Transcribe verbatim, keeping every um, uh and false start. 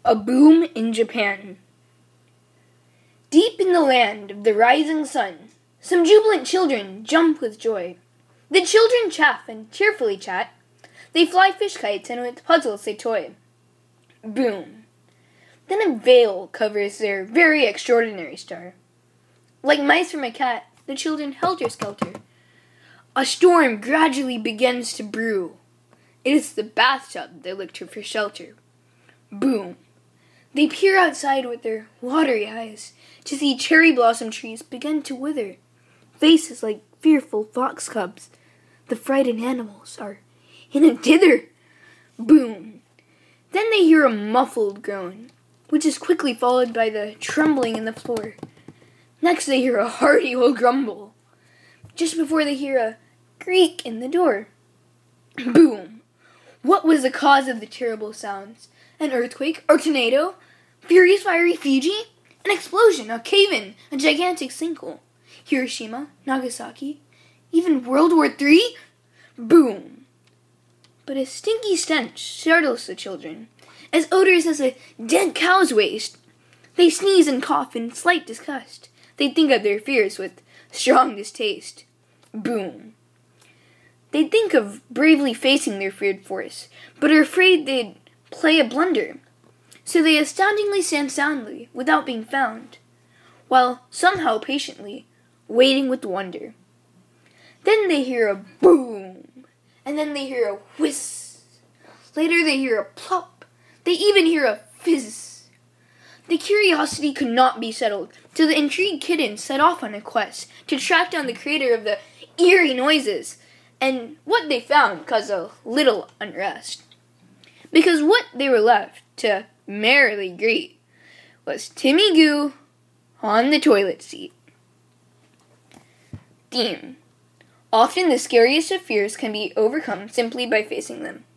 A boom in Japan. Deep in the land of the rising sun, some jubilant children jump with joy. The children chaff and cheerfully chat. They fly fish kites and with puzzles they toy. Boom. Then a veil covers their very extraordinary star. Like mice from a cat, the children helter-skelter. A storm gradually begins to brew. It is the bathtub they look to for shelter. Boom. They peer outside with their watery eyes to see cherry blossom trees begin to wither. Faces like fearful fox cubs. The frightened animals are in a dither. Boom. Then they hear a muffled groan, which is quickly followed by the trembling in the floor. Next they hear a hearty old grumble, just before they hear a creak in the door. Boom. What was the cause of the terrible sounds? An earthquake? A tornado? Furious fiery Fiji? An explosion? A cave-in? A gigantic sinkhole? Hiroshima? Nagasaki? Even World War Three? Boom. But a stinky stench startles the children, as odorous as a dead cow's waste. They sneeze and cough in slight disgust. They think of their fears with strong distaste. Boom. They think of bravely facing their feared force, but are afraid they'd play a blunder. So they astoundingly stand soundly, without being found, while somehow patiently waiting with wonder. Then they hear a boom, and then they hear a whiz. Later they hear a plop. They even hear a fizz. The curiosity could not be settled, so the intrigued kittens set off on a quest to track down the creator of the eerie noises, and what they found caused a little unrest. Because what they were left to merrily greet was Timmy Goo on the toilet seat. Theme. Often the scariest of fears can be overcome simply by facing them.